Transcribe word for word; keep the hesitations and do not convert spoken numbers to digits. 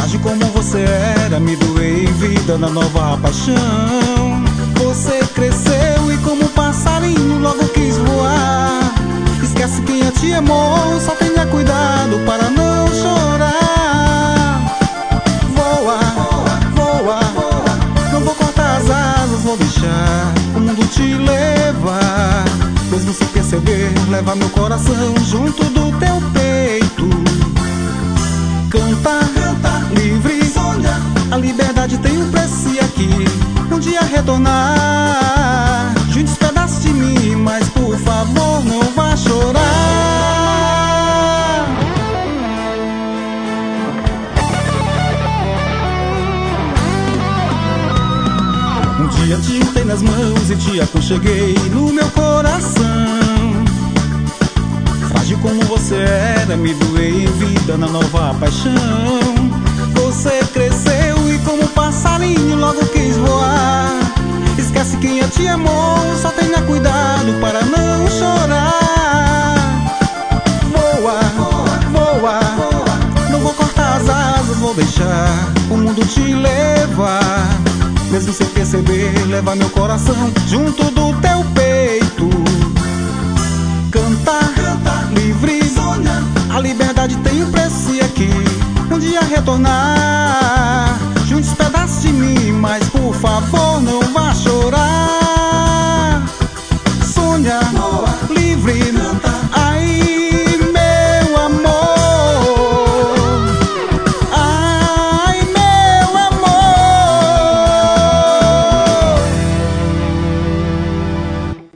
Frágil como você era, me doei em vida na nova paixão. Você cresceu e como um passarinho logo quis voar. Esquece quem a te amou, só tenha cuidado para não chorar. Voa, voa, voa, não vou cortar as asas, vou deixar o mundo te levar. Mesmo sem perceber, leva meu coração junto do teu peito. Canta, canta, livre, sonha. A liberdade tem um preço e aqui um dia retornar. Juntos pedaços de mim, mas por favor não vá chorar. Um dia te juntei nas mãos e te aconcheguei no meu coração. Frágil como você era, me doei em vida na nova paixão. Você cresceu e como um passarinho logo quis voar. Esquece quem a te amou, só tenha cuidado para não chorar. Voa, voa, voa, não vou cortar as asas, vou deixar o mundo te levar. Mesmo sem perceber, leva meu coração junto do teu peito. Canta, canta, livre, sonha. A liberdade tem um preço e aqui um dia retornar. Juntos pedaços de mim, mas por favor não